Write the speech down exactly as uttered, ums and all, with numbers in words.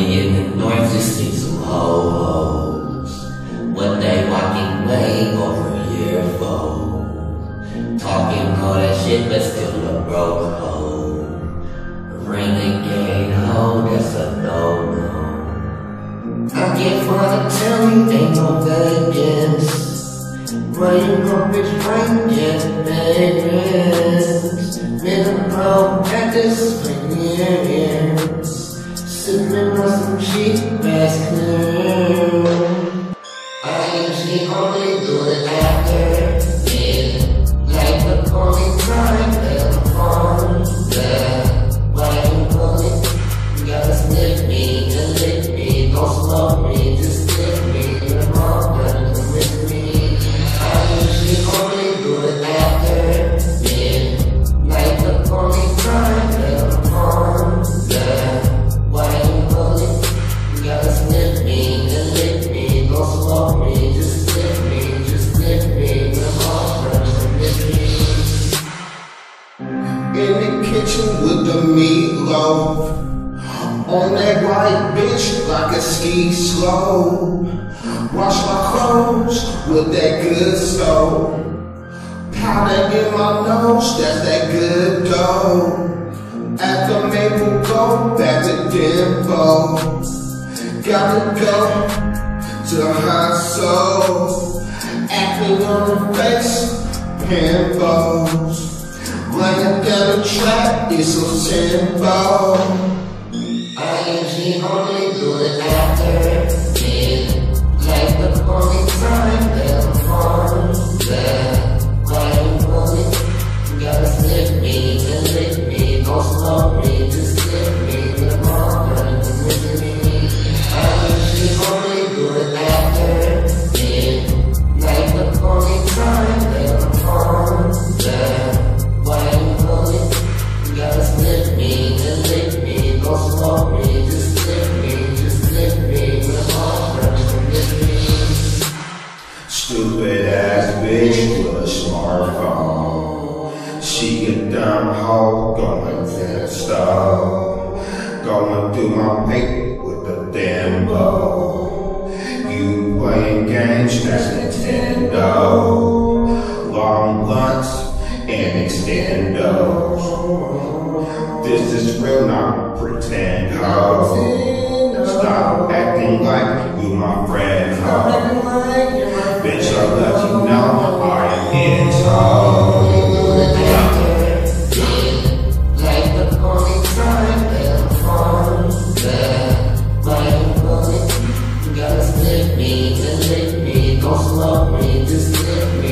Early in the north, you see some ho-hos. One day walking way over here, foe. Talking all that shit, but still a broke hoe. Renegade hoe, that's a no-no. I get for the telling, ain't no vengeance. Running from bitch, brain jet neighbors. Been a pro practice for years. Sipping on some cheap ass clear. I usually only do it after it. Like the pony time and the farm. Yeah, why you pulling? You gotta sniff me and lick me. Don't slow me, just stick me. You're wrong, better than with me. I usually only do it after it. Like the pony time and the farm. Yeah. Why you pulling? You gotta sniff me and lick me. Don't slow me, just sniff me, just sniff me. We're all friends and miss me. In the kitchen with the meatloaf. On that white bitch like a ski slope. Wash my clothes with that good soap. Powder in my nose, that's that good dough. After Maple, go back to Dimbo. Gotta go to High Soul. Acting on the face, pimples. Laying down the track is so simple. I usually only do it after it. Like the pony time and the farm. Yeah, why you pulling? You gotta sniff me and lick me. Don't slow me, just sniff me. We're wrong, better than with me. I usually only do it after it. Like the pony time and the farm. Yeah, why you pulling? You gotta sniff me and lick me. Don't slow me, just sniff me, just sniff me. We're wrong, better than with me. Stupid ass bitch with a smartphone. She a dumb hoe going to the stove. Going through my paper with the Dimbo. You playing games, that's Nintendo. Long blunts and extendos. This is real, not pretend, ho. Stop acting like you my friend, ho. Bitch, I let you know I am in ho. Like the pony time and the farm. Yeah, why you pulling? You gotta sniff me and lick me. Don't slow me, just sniff me.